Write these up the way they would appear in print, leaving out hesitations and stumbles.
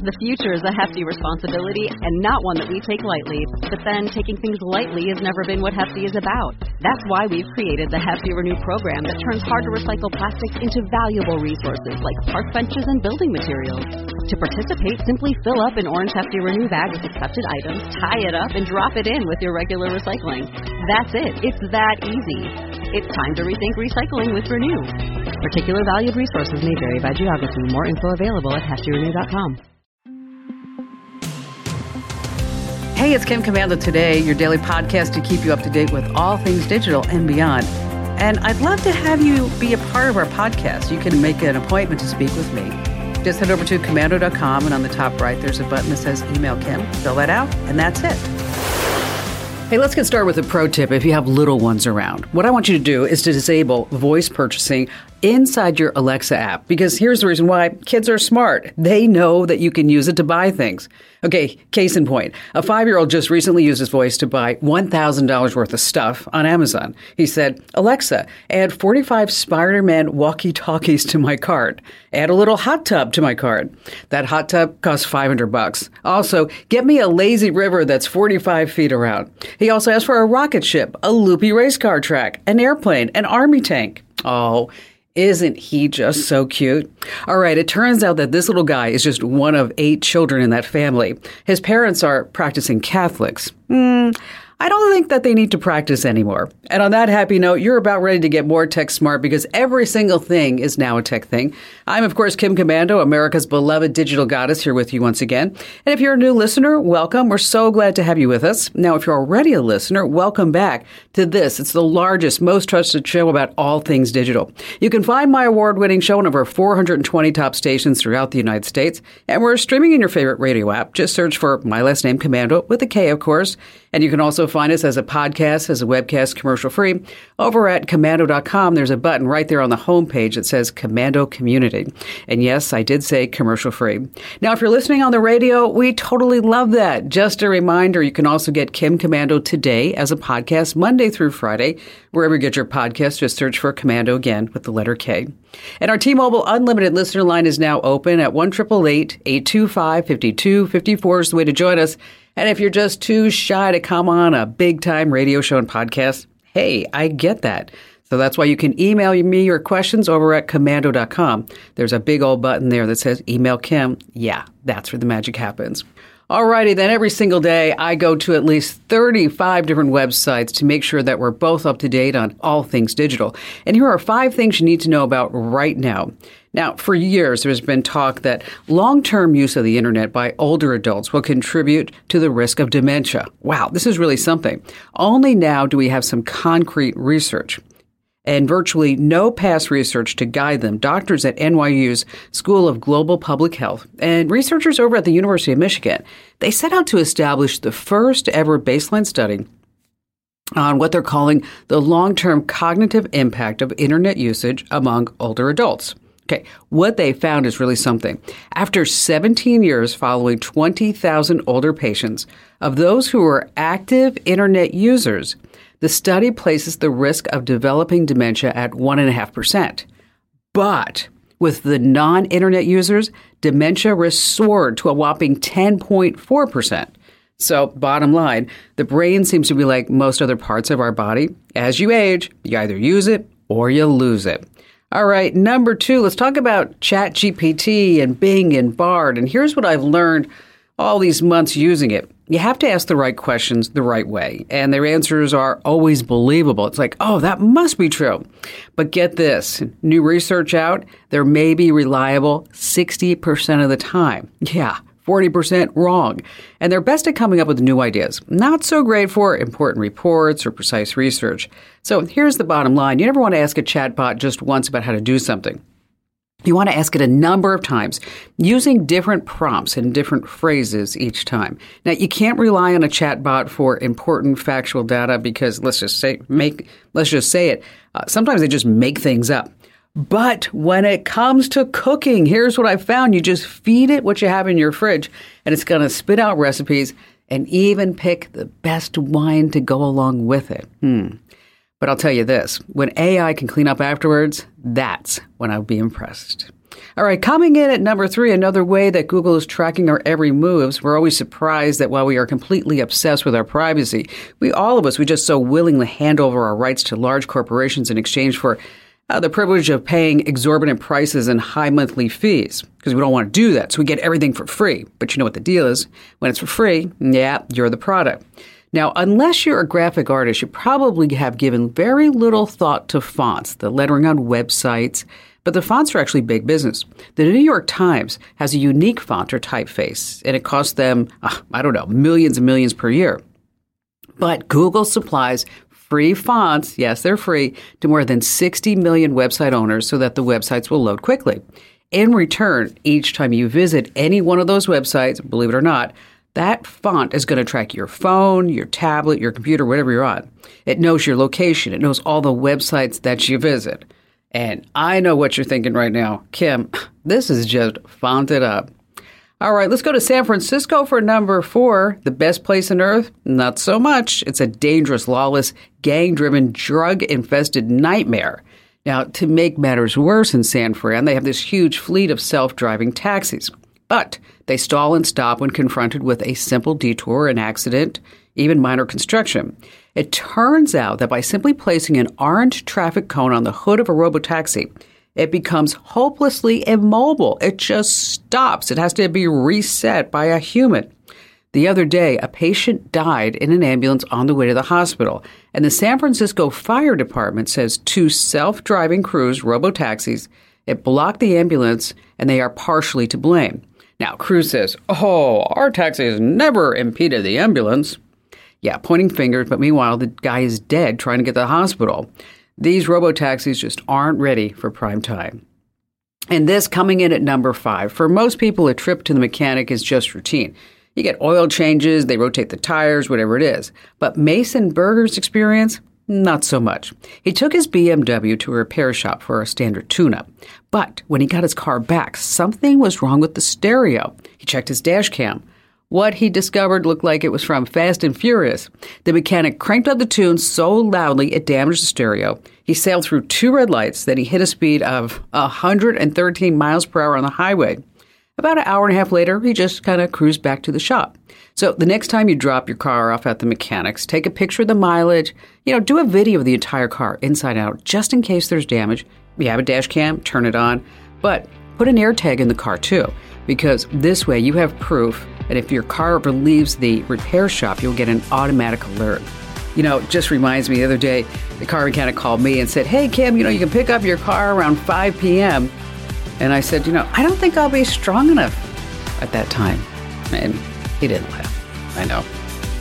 The future is a hefty responsibility and not one that we take lightly. But then taking things lightly has never been what Hefty is about. That's why we've created the Hefty Renew program that turns hard-to-recycle plastics into valuable resources like park benches and building materials. To participate, simply fill up an orange Hefty Renew bag with accepted items, tie it up, and drop it in with your regular recycling. That's it. It's that easy. It's time to rethink recycling with Renew. Particular valued resources may vary by geography. More info available at heftyrenew.com. Hey, it's Kim Komando Today, your daily podcast to keep you up to date with all things digital and beyond. And I'd love to have you be a part of our podcast. You can make an appointment to speak with me. Just head over to komando.com, and on the top right, there's a button that says Email Kim. Fill that out, and that's it. Hey, let's get started with a pro tip if you have little ones around. What I want you to do is to disable voice purchasing inside your Alexa app, because here's the reason why. Kids are smart. They know that you can use it to buy things. Okay, case in point, a 5-year-old just recently used his voice to buy $1,000 worth of stuff on Amazon. He said, "Alexa, add 45 Spider-Man walkie-talkies to my cart. Add a little hot tub to my cart. That hot tub costs $500. Also, get me a lazy river that's 45 feet around." He also asked for a rocket ship, a loopy race car track, an airplane, an army tank. Oh, isn't he just so cute? All right, it turns out that this little guy is just one of 8 children in that family. His parents are practicing Catholics. I don't think that they need to practice anymore. And on that happy note, you're about ready to get more tech smart because every single thing is now a tech thing. I'm, of course, Kim Komando, America's beloved digital goddess, here with you once again. And if you're a new listener, welcome. We're so glad to have you with us. Now, if you're already a listener, welcome back to this. It's the largest, most trusted show about all things digital. You can find my award-winning show on over 420 top stations throughout the United States. And we're streaming in your favorite radio app. Just search for my last name, Komando, with a K, of course. And you can also find us as a podcast, as a webcast, commercial-free. Over at komando.com, there's a button right there on the homepage that says Komando Community. And yes, I did say commercial-free. Now, if you're listening on the radio, we totally love that. Just a reminder, you can also get Kim Komando Today as a podcast Monday through Friday. Wherever you get your podcast, just search for Komando again with the letter K. And our T-Mobile Unlimited listener line is now open at 1-888-825-5254 is the way to join us. And if you're just too shy to come on a big-time radio show and podcast, hey, I get that. So that's why you can email me your questions over at komando.com. There's a big old button there that says Email Kim. Yeah, that's where the magic happens. Alrighty, then every single day I go to at least 35 different websites to make sure that we're both up to date on all things digital. And here are 5 things you need to know about right now. Now, for years, there's been talk that long-term use of the internet by older adults will contribute to the risk of dementia. Wow, this is really something. Only now do we have some concrete research and virtually no past research to guide them. Doctors at NYU's School of Global Public Health and researchers over at the University of Michigan, they set out to establish the first ever baseline study on what they're calling the long-term cognitive impact of internet usage among older adults. Okay, what they found is really something. After 17 years following 20,000 older patients, of those who were active internet users, the study places the risk of developing dementia at 1.5%. But with the non-internet users, dementia risk soared to a whopping 10.4%. So, bottom line, the brain seems to be like most other parts of our body. As you age, you either use it or you lose it. All right, number 2, let's talk about ChatGPT and Bing and Bard. And here's what I've learned all these months using it. You have to ask the right questions the right way, and their answers are always believable. It's like, oh, that must be true. But get this, new research out, they're maybe reliable 60% of the time. Yeah, 40% wrong. And they're best at coming up with new ideas. Not so great for important reports or precise research. So here's the bottom line. You never want to ask a chatbot just once about how to do something. You want to ask it a number of times, using different prompts and different phrases each time. Now, you can't rely on a chatbot for important factual data because let's just say it. Sometimes they just make things up. But when it comes to cooking, here's what I've found. You just feed it what you have in your fridge, and it's going to spit out recipes and even pick the best wine to go along with it. But I'll tell you this, when AI can clean up afterwards, that's when I'll be impressed. All right, coming in at number 3, another way that Google is tracking our every moves. We're always surprised that while we are completely obsessed with our privacy, we just so willingly hand over our rights to large corporations in exchange for the privilege of paying exorbitant prices and high monthly fees, because we don't want to do that. So we get everything for free. But you know what the deal is? When it's for free, you're the product. Now, unless you're a graphic artist, you probably have given very little thought to fonts, the lettering on websites, but the fonts are actually big business. The New York Times has a unique font or typeface, and it costs them, millions and millions per year. But Google supplies free fonts, yes, they're free, to more than 60 million website owners so that the websites will load quickly. In return, each time you visit any one of those websites, believe it or not, that font is going to track your phone, your tablet, your computer, whatever you're on. It knows your location. It knows all the websites that you visit. And I know what you're thinking right now. Kim, this is just fonted up. All right, let's go to San Francisco for number 4. The best place on earth? Not so much. It's a dangerous, lawless, gang-driven, drug-infested nightmare. Now, to make matters worse in San Fran, they have this huge fleet of self-driving taxis. But they stall and stop when confronted with a simple detour, an accident, even minor construction. It turns out that by simply placing an orange traffic cone on the hood of a robotaxi, it becomes hopelessly immobile. It just stops. It has to be reset by a human. The other day, a patient died in an ambulance on the way to the hospital, and the San Francisco Fire Department says 2 self-driving crews, robotaxis, it blocked the ambulance, and they are partially to blame. Now, crew says, our taxi has never impeded the ambulance. Yeah, pointing fingers, but meanwhile, the guy is dead trying to get to the hospital. These robotaxis just aren't ready for prime time. And this coming in at number 5. For most people, a trip to the mechanic is just routine. You get oil changes, they rotate the tires, whatever it is. But Mason Berger's experience? Not so much. He took his BMW to a repair shop for a standard tune-up. But when he got his car back, something was wrong with the stereo. He checked his dash cam. What he discovered looked like it was from Fast and Furious. The mechanic cranked up the tune so loudly it damaged the stereo. He sailed through 2 red lights, then he hit a speed of 113 miles per hour on the highway. About an hour and a half later, he just kind of cruised back to the shop. So the next time you drop your car off at the mechanics, take a picture of the mileage, do a video of the entire car inside out, just in case there's damage. You have a dash cam, turn it on, but put an AirTag in the car too, because this way you have proof that if your car ever leaves the repair shop, you'll get an automatic alert. It just reminds me, the other day, the car mechanic called me and said, "Hey, Kim, you can pick up your car around 5 p.m. And I said, I don't think I'll be strong enough at that time. And he didn't laugh. I know.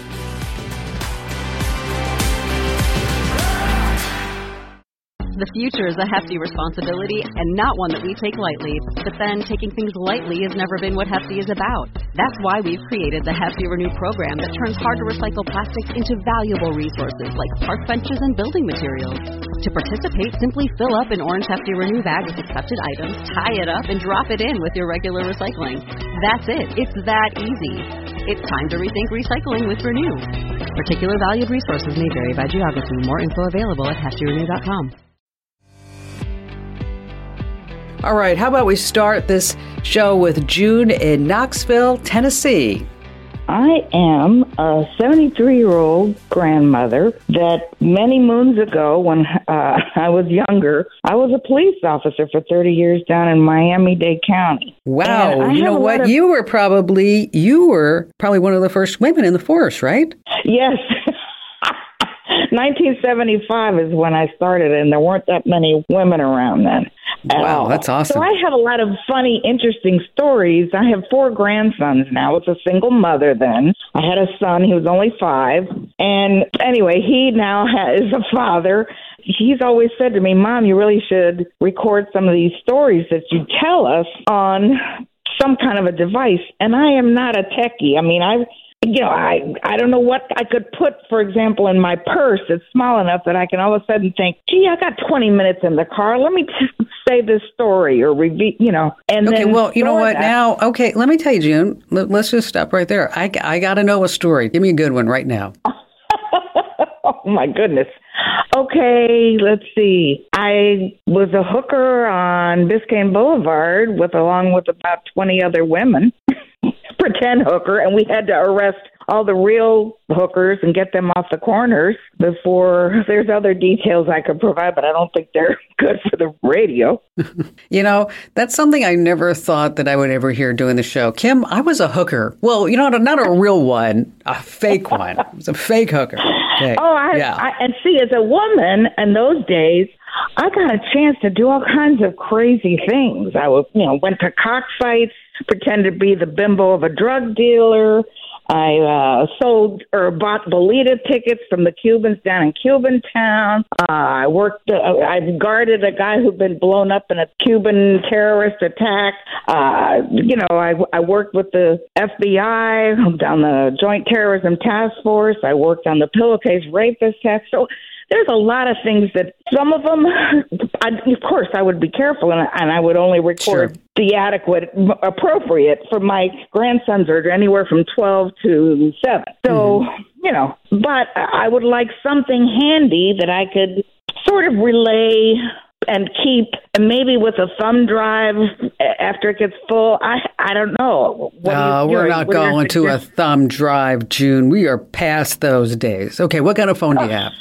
The future is a hefty responsibility and not one that we take lightly. But then taking things lightly has never been what Hefty is about. That's why we've created the Hefty Renew program that turns hard-to-recycle plastics into valuable resources like park benches and building materials. To participate, simply fill up an orange Hefty Renew bag with accepted items, tie it up, and drop it in with your regular recycling. That's it. It's that easy. It's time to rethink recycling with Renew. Particular valued resources may vary by geography. More info available at heftyrenew.com. All right, how about we start this show with June in Knoxville, Tennessee. I am a 73-year-old grandmother that many moons ago, when I was younger, I was a police officer for 30 years down in Miami-Dade County. Wow. You know what? You were probably one of the first women in the force, right? Yes. 1975 is when I started, and there weren't that many women around then. Wow, that's awesome. So I have a lot of funny, interesting stories. I have 4 grandsons now. I was a single mother then. I had a son. He was only 5. And anyway, he now is a father. He's always said to me, "Mom, you really should record some of these stories that you tell us on some kind of a device." And I am not a techie. I mean, I don't know what I could put, for example, in my purse. It's small enough that I can all of a sudden think, "Gee, I got 20 minutes in the car. Let me say this story or reveal, And okay, then well, you know what? Now, okay, let me tell you, June. Let's just stop right there. I got to know a story. Give me a good one right now. Oh my goodness! Okay, let's see. I was a hooker on Biscayne Boulevard along with about 20 other women. Pretend hooker, and we had to arrest all the real hookers and get them off the corners before. There's other details I could provide, but I don't think they're good for the radio. That's something I never thought that I would ever hear doing the show. Kim, I was a hooker. Well, not a real one, a fake one. It was a fake hooker. Okay. And see, as a woman in those days, I got a chance to do all kinds of crazy things. I went to cockfights, pretended to be the bimbo of a drug dealer. I sold or bought Bolita tickets from the Cubans down in Cuban Town. I guarded a guy who'd been blown up in a Cuban terrorist attack. I worked with the FBI on the Joint Terrorism Task Force. I worked on the pillowcase rapist task. So there's a lot of things that some of them, of course, I would be careful and I would only record the adequate, appropriate for my grandsons are anywhere from 12 to 7. So, but I would like something handy that I could sort of relay and keep, and maybe with a thumb drive after it gets full. I don't know. We're not going to a thumb drive, June. We are past those days. Okay, what kind of phone do you have?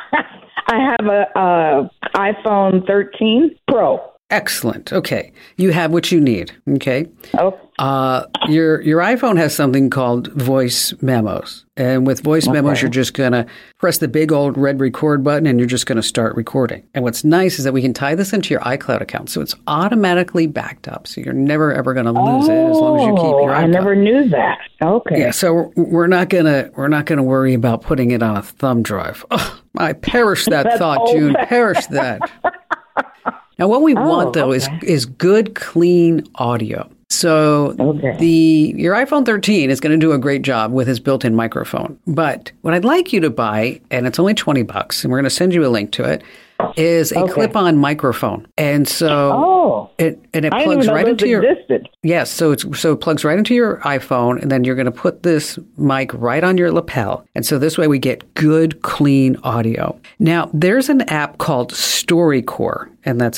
I have a iPhone 13 Pro. Excellent. Okay. You have what you need. Okay. Oh. Your iPhone has something called voice memos. And with voice memos, you're just going to press the big old red record button and you're just going to start recording. And what's nice is that we can tie this into your iCloud account. So it's automatically backed up. So you're never, ever going to lose it as long as you keep your iCloud. I never knew that. Okay. Yeah. So we're not going to worry about putting it on a thumb drive. Oh, I perished that thought, June. Perished that. Now, what we want, though, is good, clean audio. So your iPhone 13 is going to do a great job with its built-in microphone. But what I'd like you to buy, and it's only $20, and we're going to send you a link to it, is a clip-on microphone. And so it plugs right into your existed. Yes, so it plugs right into your iPhone, and then you're going to put this mic right on your lapel. And so this way we get good, clean audio. Now, there's an app called StoryCorps, and that's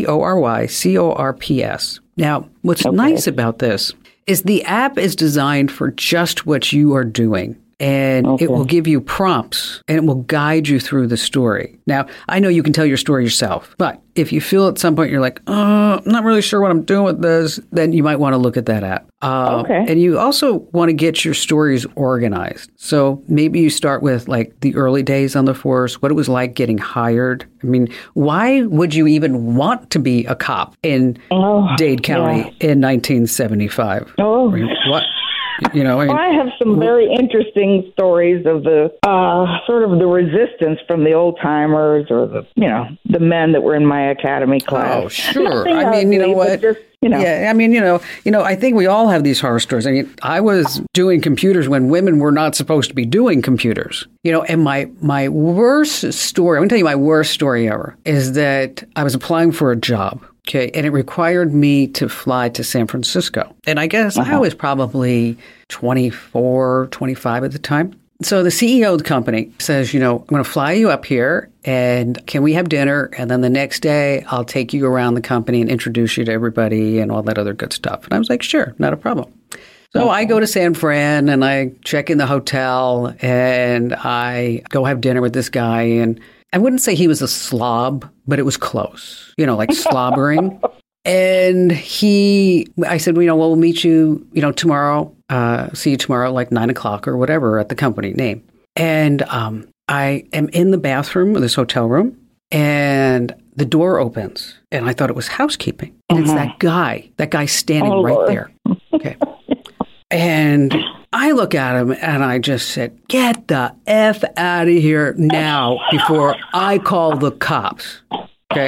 StoryCorps. Now, what's nice about this is the app is designed for just what you are doing. And it will give you prompts and it will guide you through the story. Now, I know you can tell your story yourself, but if you feel at some point you're like, I'm not really sure what I'm doing with this, then you might want to look at that app. And you also want to get your stories organized. So maybe you start with like the early days on the force, what it was like getting hired. I mean, why would you even want to be a cop in Dade County in 1975? I mean, what? I have some very interesting stories of the sort of the resistance from the old timers or the men that were in my academy class. Oh, sure. I mean, you know what? Yeah, I mean, I think we all have these horror stories. I mean, I was doing computers when women were not supposed to be doing computers. And my worst story, I'm going to tell you my worst story ever, is that I was applying for a job. Okay, and it required me to fly to San Francisco. And I guess I was probably 24, 25 at the time. So the CEO of the company says, I'm going to fly you up here and can we have dinner? And then the next day I'll take you around the company and introduce you to everybody and all that other good stuff. And I was like, sure, not a problem. So I go to San Fran and I check in the hotel and I go have dinner with this guy. And I wouldn't say he was a slob, but it was close, like slobbering. And I said, we'll meet you, tomorrow, see you tomorrow, like 9:00 or whatever at the company name. And I am in the bathroom of this hotel room and the door opens and I thought it was housekeeping. And it's that guy standing right there. Okay. And I look at him and I just said, get the F out of here now before I call the cops. Okay.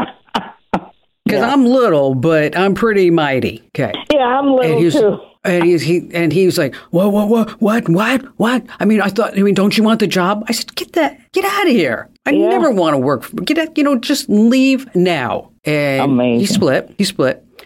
Because I'm little, but I'm pretty mighty. Okay. Yeah, I'm little too. And he was like, what? I mean, don't you want the job? I said, get out of here. I never want to work. Just leave now. And amazing. He split. Yeah.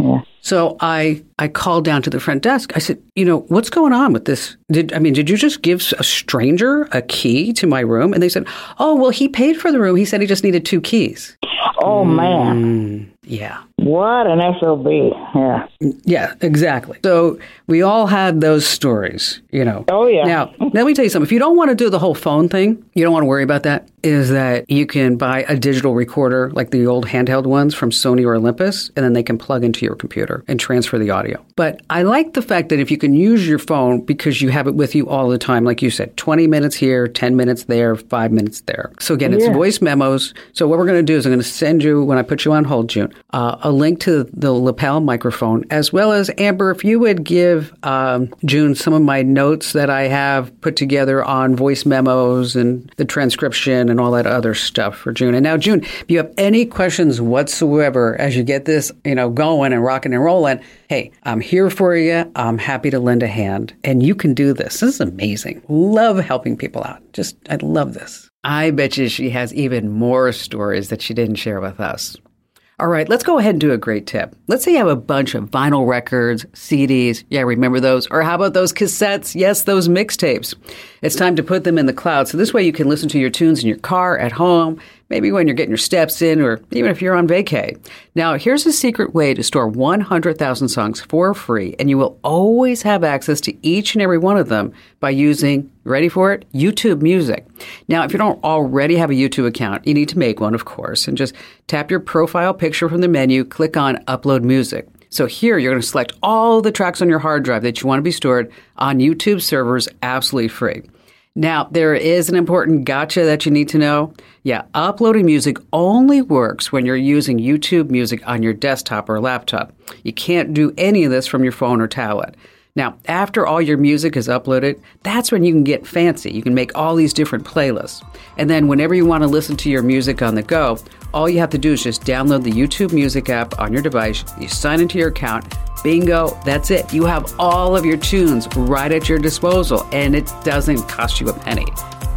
So I called down to the front desk. I said, what's going on with this? Did you just give a stranger a key to my room? And they said, oh, well, he paid for the room. He said he just needed 2 keys. Oh, man. Yeah. What an SOB. Yeah. Yeah, exactly. So we all had those stories, Oh, yeah. Now, let me tell you something. If you don't want to do the whole phone thing, you don't want to worry about that, is that you can buy a digital recorder like the old handheld ones from Sony or Olympus, and then they can plug into your computer and transfer the audio. But I like the fact that if you can use your phone because you have it with you all the time, like you said, 20 minutes here, 10 minutes there, 5 minutes there. So again, it's voice memos. So what we're going to do is I'm going to send you, when I put you on hold, June, a link to the lapel microphone, as well as, Amber, if you would give June some of my notes that I have put together on voice memos and the transcription and all that other stuff for June. And now, June, if you have any questions whatsoever as you get this, going and rocking and rolling, hey, I'm here for you. I'm happy to lend a hand. And you can do this. This is amazing. Love helping people out. I love this. I bet you she has even more stories that she didn't share with us. All right, let's go ahead and do a great tip. Let's say you have a bunch of vinyl records, CDs. Yeah, remember those? Or how about those cassettes? Yes, those mixtapes. It's time to put them in the cloud. So this way you can listen to your tunes in your car, at home, maybe when you're getting your steps in, or even if you're on vacay. Now, here's a secret way to store 100,000 songs for free, and you will always have access to each and every one of them by using, ready for it, YouTube Music. Now, if you don't already have a YouTube account, you need to make one, of course, and just tap your profile picture from the menu, click on Upload Music. So here, you're going to select all the tracks on your hard drive that you want to be stored on YouTube servers absolutely free. Now, there is an important gotcha that you need to know. Yeah, uploading music only works when you're using YouTube Music on your desktop or laptop. You can't do any of this from your phone or tablet. Now, after all your music is uploaded, that's when you can get fancy. You can make all these different playlists. And then whenever you want to listen to your music on the go, all you have to do is just download the YouTube Music app on your device. You sign into your account. Bingo, that's it. You have all of your tunes right at your disposal, and it doesn't cost you a penny.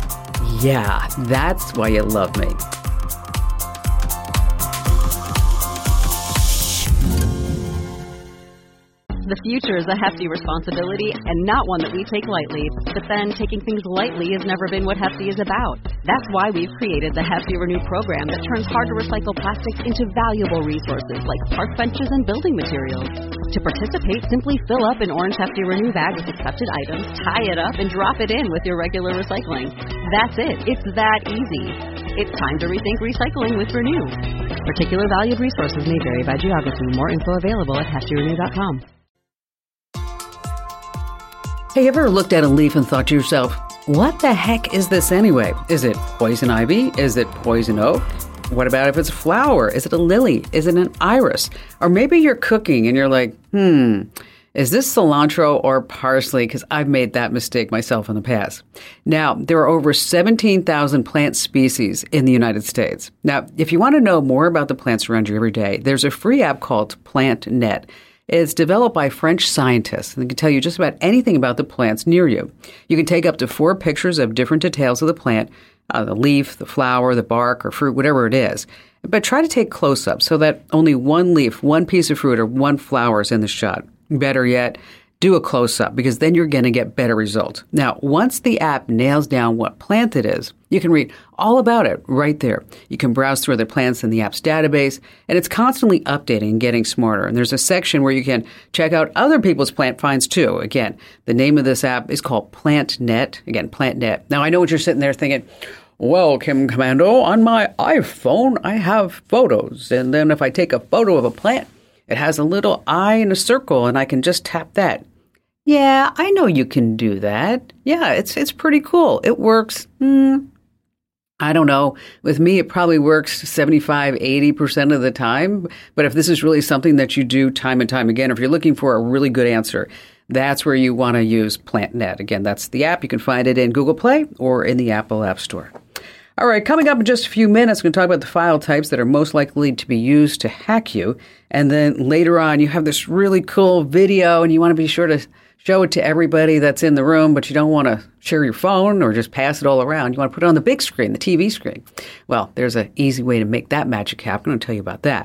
Yeah, that's why you love me. The future is a hefty responsibility and not one that we take lightly. But then taking things lightly has never been what Hefty is about. That's why we've created the Hefty Renew program that turns hard-to-recycle plastics into valuable resources like park benches and building materials. To participate, simply fill up an orange Hefty Renew bag with accepted items, tie it up, and drop it in with your regular recycling. That's it. It's that easy. It's time to rethink recycling with Renew. Particular valued resources may vary by geography. More info available at heftyrenew.com. Hey, you ever looked at a leaf and thought to yourself, what the heck is this anyway? Is it poison ivy? Is it poison oak? What about if it's a flower? Is it a lily? Is it an iris? Or maybe you're cooking and you're like, is this cilantro or parsley? Because I've made that mistake myself in the past. Now, there are over 17,000 plant species in the United States. Now, if you want to know more about the plants around you every day, there's a free app called PlantNet. It's developed by French scientists, and they can tell you just about anything about the plants near you. You can take up to 4 pictures of different details of the plant, the leaf, the flower, the bark, or fruit, whatever it is. But try to take close-ups so that only one leaf, one piece of fruit, or one flower is in the shot. Better yet, do a close-up, because then you're going to get better results. Now, once the app nails down what plant it is, you can read all about it right there. You can browse through the plants in the app's database, and it's constantly updating and getting smarter. And there's a section where you can check out other people's plant finds too. Again, the name of this app is called PlantNet. Again, PlantNet. Now, I know what you're sitting there thinking, well, Kim Commando, on my iPhone, I have photos. And then if I take a photo of a plant, it has a little eye and a circle, and I can just tap that. Yeah, I know you can do that. Yeah, it's pretty cool. It works. I don't know. With me, it probably works 75, 80% of the time. But if this is really something that you do time and time again, if you're looking for a really good answer, that's where you want to use PlantNet. Again, that's the app. You can find it in Google Play or in the Apple App Store. All right, coming up in just a few minutes, we're going to talk about the file types that are most likely to be used to hack you. And then later on, you have this really cool video, and you want to be sure to show it to everybody that's in the room, but you don't want to share your phone or just pass it all around. You want to put it on the big screen, the TV screen. Well, there's an easy way to make that magic happen. I'm going to tell you about that.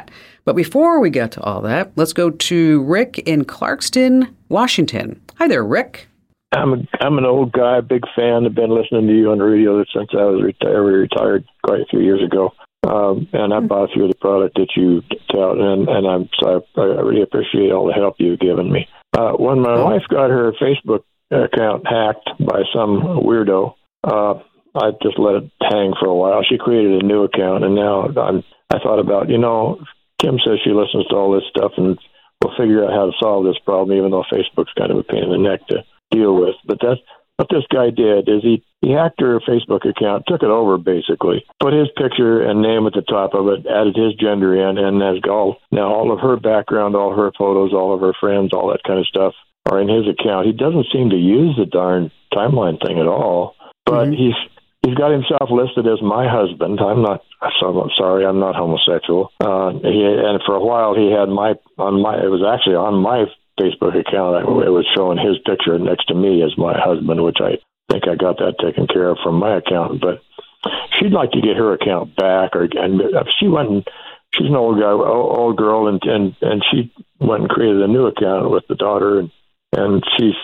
But before we get to all that, let's go to Rick in Clarkston, Washington. Hi there, Rick. I'm an old guy, big fan. I've been listening to you on the radio since I was retired quite a few years ago. And I bought through the product that you tout, and I really appreciate all the help you've given me. When my wife got her Facebook account hacked by some weirdo, I just let it hang for a while. She created a new account, and now I thought about, Kim says she listens to all this stuff, and we'll figure out how to solve this problem, even though Facebook's kind of a pain in the neck to deal with. But that's what this guy did, is he hacked her Facebook account, took it over basically, put his picture and name at the top of it, added his gender in, and now all of her background, all her photos, all of her friends, all that kind of stuff are in his account. He doesn't seem to use the darn timeline thing at all, but he's got himself listed as my husband. I'm sorry, I'm not homosexual. And for a while he had it was actually on my Facebook account. It was showing his picture next to me as my husband, which I think I got that taken care of from my account. But she'd like to get her account back, and she went and she's an old girl, and she went and created a new account with the daughter, and she's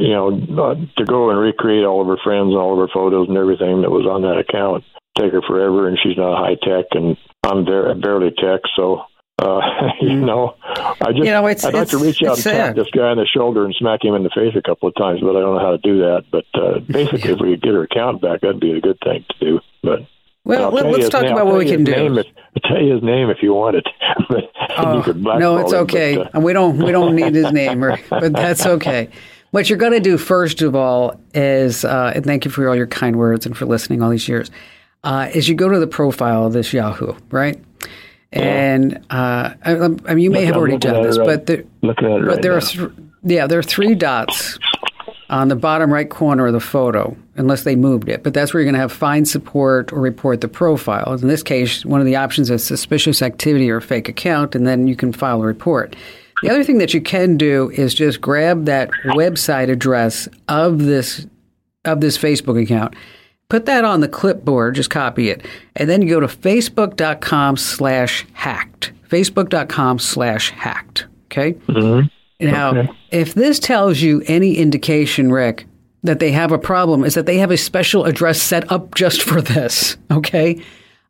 to go and recreate all of her friends and all of her photos and everything that was on that account take her forever, and she's not high tech, and I'm barely tech, so. I'd like to reach out and tap this guy on the shoulder and smack him in the face a couple of times, but I don't know how to do that. But basically, if we could get her account back, that'd be a good thing to do. But let's talk about what we can do. I'll tell you his name if you want it. No, it's okay. We don't need his name, but that's okay. What you're going to do first of all is, and thank you for all your kind words and for listening all these years, is you go to the profile of this Yahoo, right? And you may have already done this, but there are three dots on the bottom right corner of the photo, unless they moved it. But that's where you're going to have find support or report the profile. In this case, one of the options is suspicious activity or fake account, and then you can file a report. The other thing that you can do is just grab that website address of this Facebook account. Put that on the clipboard, just copy it, and then you go to facebook.com/hacked. Facebook.com/hacked. Okay? Mm-hmm. Now, if this tells you any indication, Rick, that they have a problem, is that they have a special address set up just for this. Okay?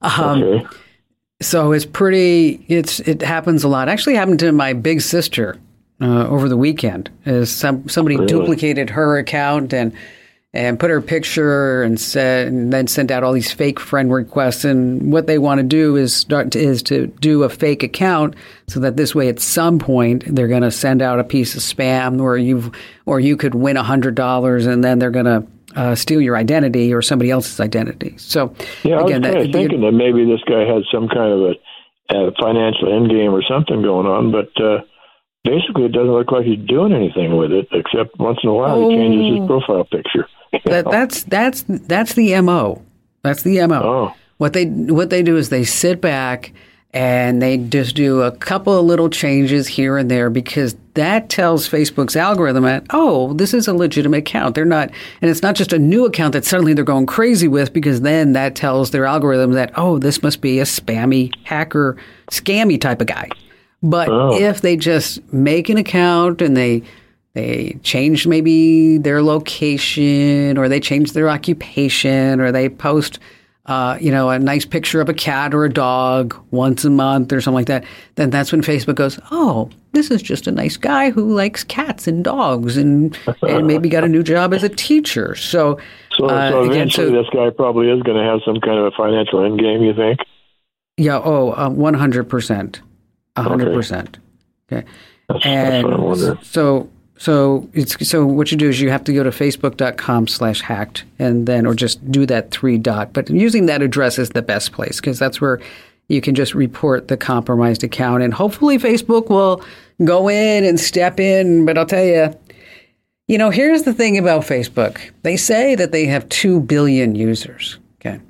So it happens a lot. Actually happened to my big sister over the weekend. Somebody duplicated her account and put her picture and then sent out all these fake friend requests. And what they want to do is to do a fake account so that this way at some point they're going to send out a piece of spam or you could win $100 and then they're going to steal your identity or somebody else's identity. So I was thinking that maybe this guy had some kind of a financial end game or something going on, but basically it doesn't look like he's doing anything with it except once in a while he changes his profile picture. That's the MO. That's the MO. Oh. What they do is they sit back and they just do a couple of little changes here and there because that tells Facebook's algorithm that, this is a legitimate account. They're not, and it's not just a new account that suddenly they're going crazy with because then that tells their algorithm that, this must be a spammy hacker, scammy type of guy. But if they just make an account and they change maybe their location or they change their occupation or they post, a nice picture of a cat or a dog once a month or something like that, then that's when Facebook goes, this is just a nice guy who likes cats and dogs and maybe got a new job as a teacher. So eventually this guy probably is going to have some kind of a financial end game, you think? Yeah, 100%. 100%. Okay. That's what I'm wondering. So what you do is you have to go to facebook.com/hacked or just do that 3-dot. But using that address is the best place because that's where you can just report the compromised account. And hopefully Facebook will go in and step in. But I'll tell you, here's the thing about Facebook. They say that they have 2 billion users. Okay.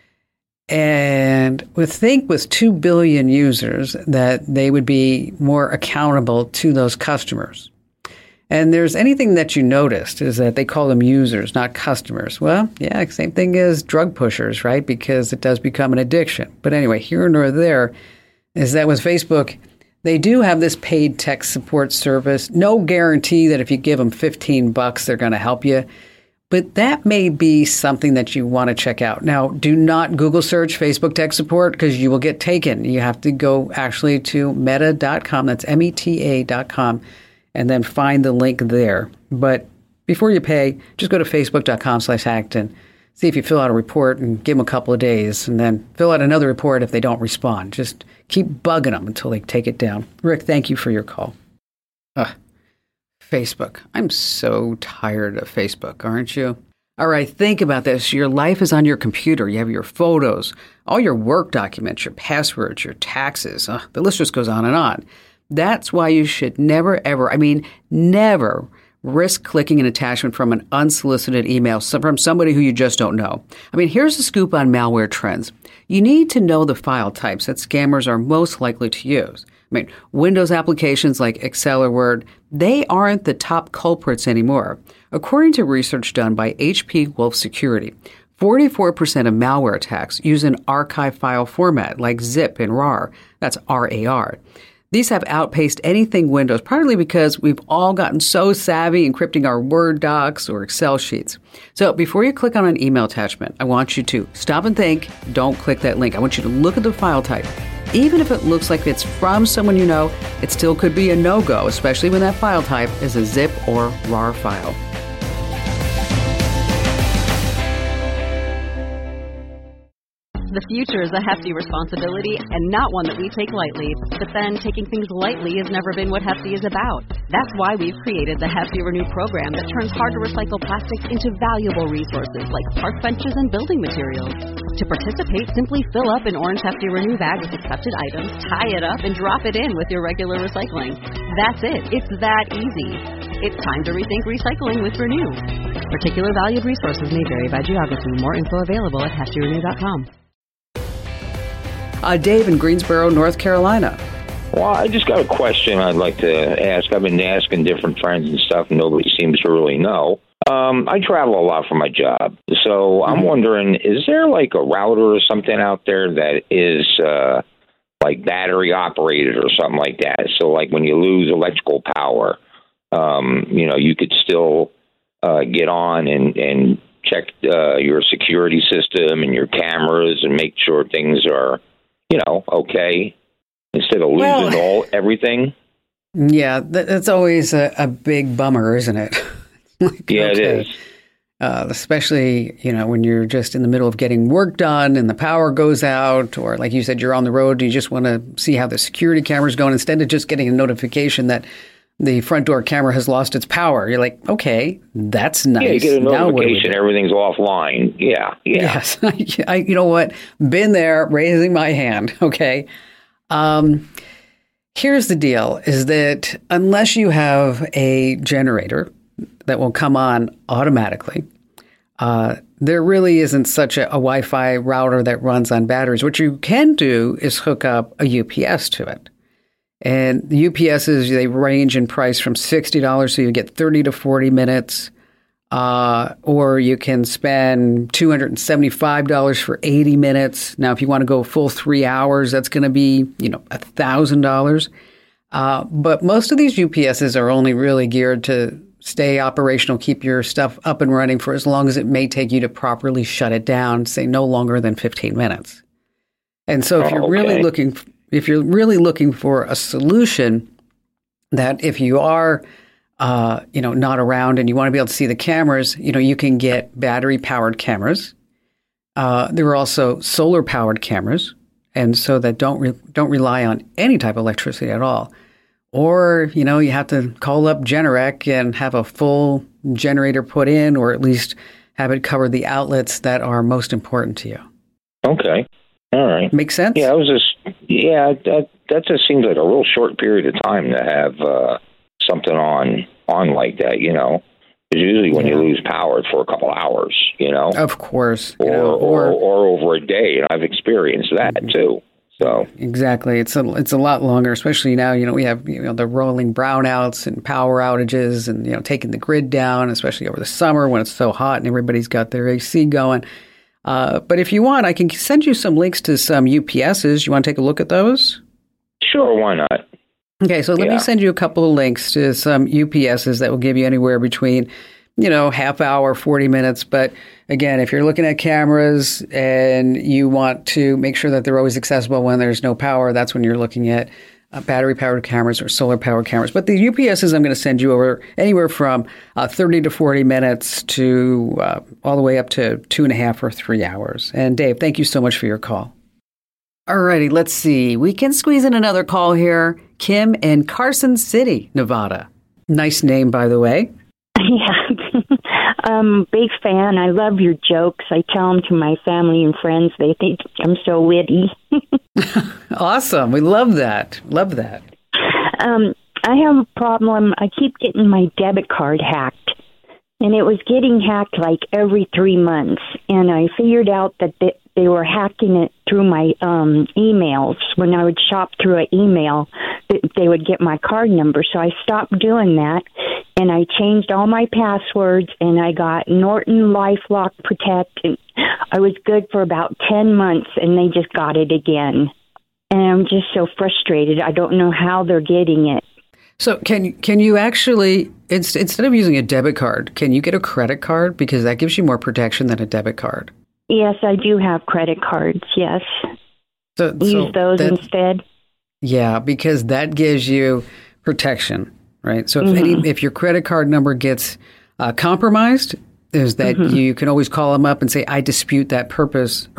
And with 2 billion users that they would be more accountable to those customers. And there's anything that you noticed is that they call them users, not customers. Well, yeah, same thing as drug pushers, right? Because it does become an addiction. But anyway, here nor there, is that with Facebook, they do have this paid tech support service. No guarantee that if you give them $15, they're going to help you. But that may be something that you want to check out. Now, do not Google search Facebook tech support because you will get taken. You have to go actually to meta.com. That's meta.com, and then find the link there. But before you pay, just go to facebook.com/Hackton. See if you fill out a report and give them a couple of days, and then fill out another report if they don't respond. Just keep bugging them until they take it down. Rick, thank you for your call. Facebook. I'm so tired of Facebook, aren't you? All right, think about this. Your life is on your computer. You have your photos, all your work documents, your passwords, your taxes. The list just goes on and on. That's why you should never risk clicking an attachment from an unsolicited email from somebody who you just don't know. Here's the scoop on malware trends. You need to know the file types that scammers are most likely to use. Windows applications like Excel or Word, they aren't the top culprits anymore. According to research done by HP Wolf Security, 44% of malware attacks use an archive file format like zip and RAR. That's RAR. These have outpaced anything Windows, partly because we've all gotten so savvy encrypting our Word docs or Excel sheets. So before you click on an email attachment, I want you to stop and think. Don't click that link. I want you to look at the file type. Even if it looks like it's from someone you know, it still could be a no-go, especially when that file type is a zip or RAR file. The future is a hefty responsibility and not one that we take lightly. But then taking things lightly has never been what Hefty is about. That's why we've created the Hefty Renew program that turns hard-to-recycle plastics into valuable resources like park benches and building materials. To participate, simply fill up an orange Hefty Renew bag with accepted items, tie it up, and drop it in with your regular recycling. That's it. It's that easy. It's time to rethink recycling with Renew. Particular valued resources may vary by geography. More info available at heftyrenew.com. Dave in Greensboro, North Carolina. Well, I just got a question I'd like to ask. I've been asking different friends and stuff, and nobody seems to really know. I travel a lot for my job, so I'm wondering, is there like a router or something out there that is like battery operated or something like that? So like when you lose electrical power, you could still get on and check your security system and your cameras and make sure things are okay, instead of losing everything. Yeah, that's always a big bummer, isn't it? It is. Especially, when you're just in the middle of getting work done and the power goes out, or like you said, you're on the road, you just want to see how the security camera's going instead of just getting a notification that the front door camera has lost its power. You're like, okay, that's nice. Yeah, you get a notification, everything's offline. Yeah. Yes. You know what? Been there, raising my hand. Okay. Here's the deal, is that unless you have a generator that will come on automatically, there really isn't such a Wi-Fi router that runs on batteries. What you can do is hook up a UPS to it. And the UPSs, they range in price from $60, so you get 30 to 40 minutes, or you can spend $275 for 80 minutes. Now, if you want to go full 3 hours, that's going to be, $1,000. But most of these UPSs are only really geared to stay operational, keep your stuff up and running for as long as it may take you to properly shut it down, say no longer than 15 minutes. And so if you're really looking for a solution that if you are, not around and you want to be able to see the cameras, you can get battery-powered cameras. There are also solar-powered cameras, and so that don't rely on any type of electricity at all. Or, you have to call up Generac and have a full generator put in, or at least have it cover the outlets that are most important to you. Okay. All right. Make sense? Yeah, that just seems like a real short period of time to have something on like that, Because usually when you lose power, it's for a couple hours, Of course. Or over a day, and I've experienced that too. So exactly, it's a lot longer, especially now. We have the rolling brownouts and power outages, and taking the grid down, especially over the summer when it's so hot and everybody's got their AC going. But if you want, I can send you some links to some UPSs. You want to take a look at those? Sure, why not? Okay, so let me send you a couple of links to some UPSs that will give you anywhere between, half hour, 40 minutes. But again, if you're looking at cameras and you want to make sure that they're always accessible when there's no power, that's when you're looking at battery-powered cameras or solar-powered cameras. But the UPSs I'm going to send you over anywhere from 30 to 40 minutes to all the way up to 2.5 or 3 hours. And Dave, thank you so much for your call. All righty, let's see. We can squeeze in another call here. Kim in Carson City, Nevada. Nice name, by the way. Yeah. Big fan. I love your jokes. I tell them to my family and friends. They think I'm so witty. Awesome. We love that. Love that. I have a problem. I keep getting my debit card hacked. And it was getting hacked like every 3 months. And I figured out that they were hacking it through my emails. When I would shop through an email, they would get my card number. So I stopped doing that. And I changed all my passwords. And I got Norton LifeLock Protect. And I was good for about 10 months. And they just got it again. And I'm just so frustrated. I don't know how they're getting it. So can you actually, instead of using a debit card, can you get a credit card? Because that gives you more protection than a debit card. Yes, I do have credit cards, yes. So use those instead? Yeah, because that gives you protection, right? So if your credit card number gets compromised, is that you can always call them up and say, I dispute that purchase,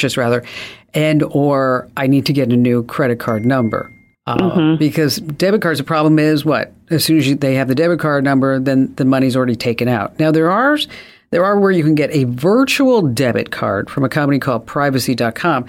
and or I need to get a new credit card number. Because debit cards, the problem is what? As soon as they have the debit card number, then the money's already taken out. Now, there are where you can get a virtual debit card from a company called Privacy.com.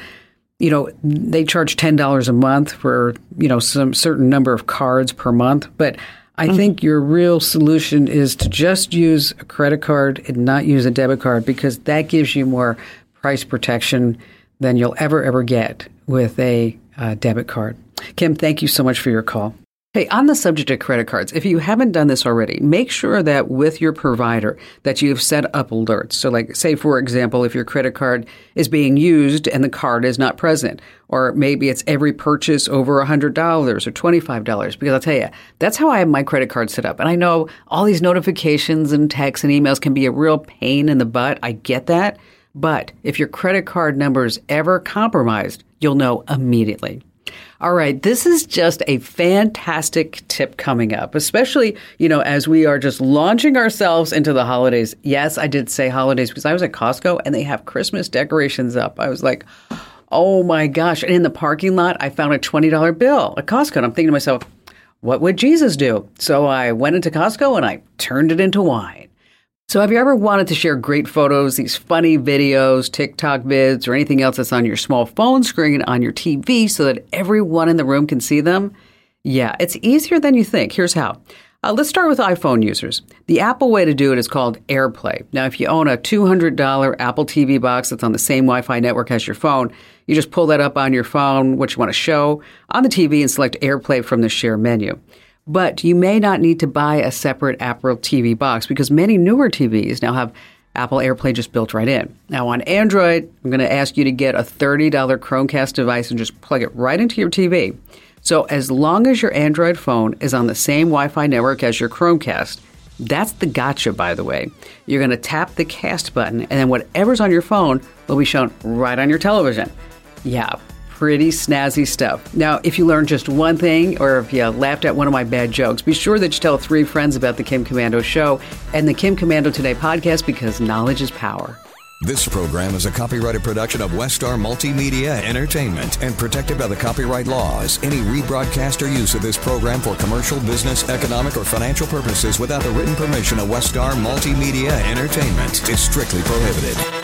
They charge $10 a month for, some certain number of cards per month. But I think your real solution is to just use a credit card and not use a debit card, because that gives you more price protection than you'll ever get with a debit card. Kim, thank you so much for your call. Hey, on the subject of credit cards, if you haven't done this already, make sure that with your provider that you've set up alerts. So like, say, for example, if your credit card is being used and the card is not present, or maybe it's every purchase over $100 or $25, because I'll tell you, that's how I have my credit card set up. And I know all these notifications and texts and emails can be a real pain in the butt. I get that. But if your credit card number is ever compromised, you'll know immediately. All right, this is just a fantastic tip coming up, especially, as we are just launching ourselves into the holidays. Yes, I did say holidays because I was at Costco and they have Christmas decorations up. I was like, oh my gosh. And in the parking lot, I found a $20 bill at Costco. And I'm thinking to myself, what would Jesus do? So I went into Costco and I turned it into wine. So have you ever wanted to share great photos, these funny videos, TikTok vids, or anything else that's on your small phone screen on your TV so that everyone in the room can see them? Yeah, it's easier than you think. Here's how. Let's start with iPhone users. The Apple way to do it is called AirPlay. Now, if you own a $200 Apple TV box that's on the same Wi-Fi network as your phone, you just pull that up on your phone, what you want to show, on the TV, and select AirPlay from the Share menu. But you may not need to buy a separate Apple TV box because many newer TVs now have Apple AirPlay just built right in. Now on Android, I'm going to ask you to get a $30 Chromecast device and just plug it right into your TV. So as long as your Android phone is on the same Wi-Fi network as your Chromecast, that's the gotcha, by the way. You're going to tap the cast button and then whatever's on your phone will be shown right on your television. Yeah. Pretty snazzy stuff. Now, if you learned just one thing or if you laughed at one of my bad jokes, be sure that you tell 3 friends about the Kim Komando Show and the Kim Komando Today podcast, because knowledge is power. This program is a copyrighted production of Westar Multimedia Entertainment and protected by the copyright laws. Any rebroadcast or use of this program for commercial, business, economic, or financial purposes without the written permission of Westar Multimedia Entertainment is strictly prohibited.